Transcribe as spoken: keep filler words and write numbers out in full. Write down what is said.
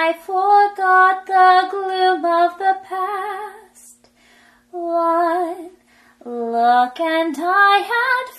I forgot the gloom of the past. One look and I had